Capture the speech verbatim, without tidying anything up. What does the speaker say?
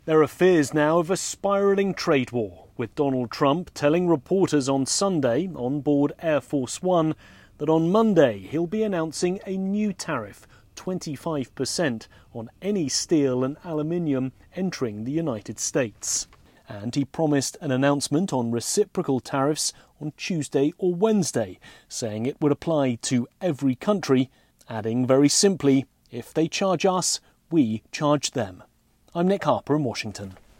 There are fears now of a spiralling trade war, with Donald Trump telling reporters on Sunday on board Air Force One that on Monday he'll be announcing a new tariff, twenty-five percent, on any steel and aluminium entering the United States. And he promised an announcement on reciprocal tariffs on Tuesday or Wednesday, saying it would apply to every country, adding very simply, if they charge us, we charge them. I'm Nick Harper in Washington.